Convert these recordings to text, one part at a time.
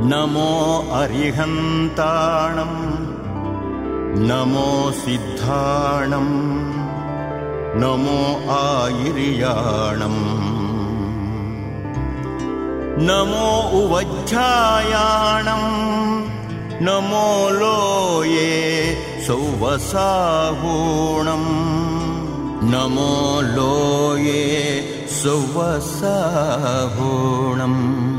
ನಮೋ ಅರಿಹಂತಾಣಂ ನಮೋ ಸಿದ್ಧಾಣಂ ನಮೋ ಆಯಿರ್ಯಾಣಂ ನಮೋ ಉವಜ್ಜಾಯಾಣಂ ನಮೋ ಲೋಯೇ ಸೌವಸಾಹೂಣಂ ನಮೋ ಲೋಯೇ ಸೌವಸಾಹೂಣಂ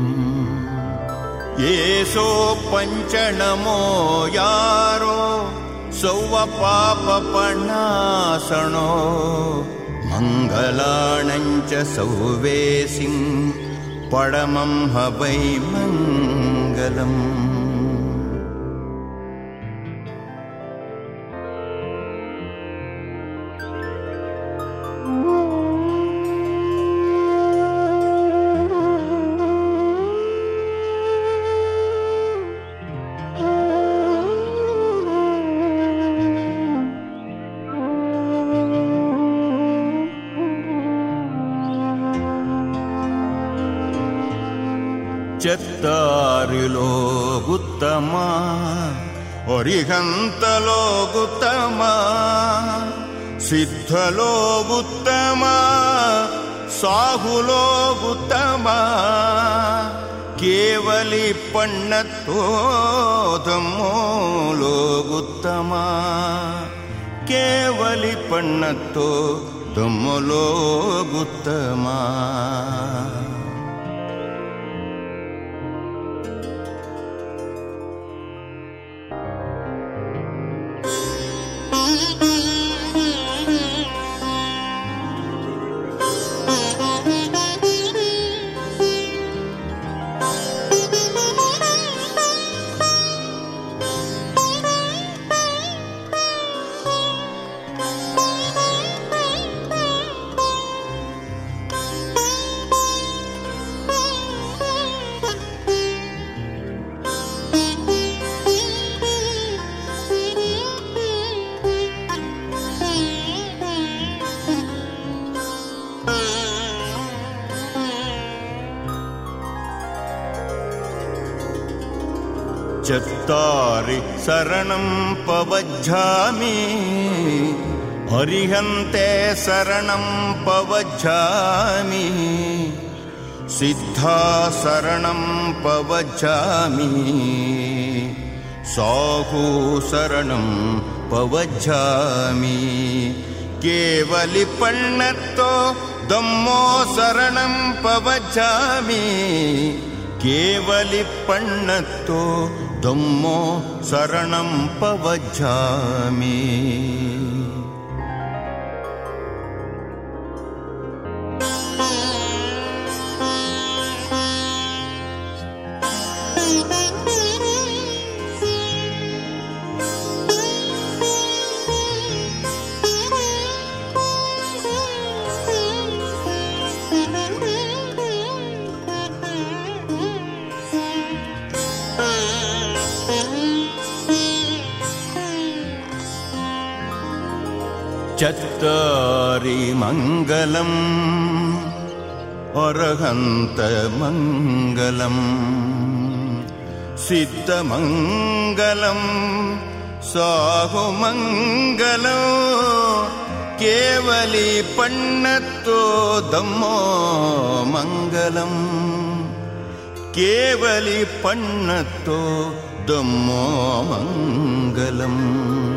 ಯೇಸೋ ಪಂಚನಮೋ ಯಾರೋ ಸೌವ ಪಾಪ ಪಣಾಸಣೋ ಮಂಗಲಾಣಂಚ ಸೌವೇಸಿಂ ಪಡಮಂ ಹವೈ ಮಂಗಲಂ. ಚತ್ತಾರಿಲೋ ಗುತ್ತಮ ಅರಿಹಂತಲೋ ಗುತ್ತಮ ಸಿದ್ಧಲೋ ಗುತ್ತಮ ಸಾಹುಲೋ ಗುತ್ತಮ ಕೇವಲಿ ಪಣ್ಣತ್ತೋ ದಮ್ಮೋಲೋ ಗುತ್ತಮ ಕೇವಲಿ ಪಣ್ಣತ್ತೋ ದಮ್ಮಲೋ ಗುತ್ತಮ. ಚತ್ತಾರಿ ಶರಣಂ ಪವಜ್ಜಾಮಿ ಅರಿಹಂತೆ ಶರಣಂ ಪವಜ್ಜಾಮಿ ಸಿದ್ಧಾ ಶರಣಂ ಪವಜ್ಜಾಮಿ ಸಾಹು ಶರಣಂ ಪವಜ್ಜಾಮಿ ಕೇವಲಿ ಪಣ್ಣತ್ತೋ ದಮ್ಮೋ ಶರಣಂ ಪವಜ್ಜಾಮಿ ಕೇವಲಿ ಪಣ್ಣತ್ತೋ ದಮ್ಮೋ ಶರಣಂ ಪವಜ್ಜಾಮಿ. ಚತ್ತಾರಿ ಮಂಗಲಂ ಅರಹಂತ ಮಂಗಲಂ ಸಿದ್ಧ ಮಂಗಲಂ ಸಾಹು ಮಂಗಲಂ ಕೇವಲಿ ಪಣ್ಣತ್ತೋ ದಮ್ಮೋ ಮಂಗಲಂ ಕೇವಲಿ ಪಣ್ಣತ್ತೋ ದಮ್ಮೋ ಮಂಗಲಂ.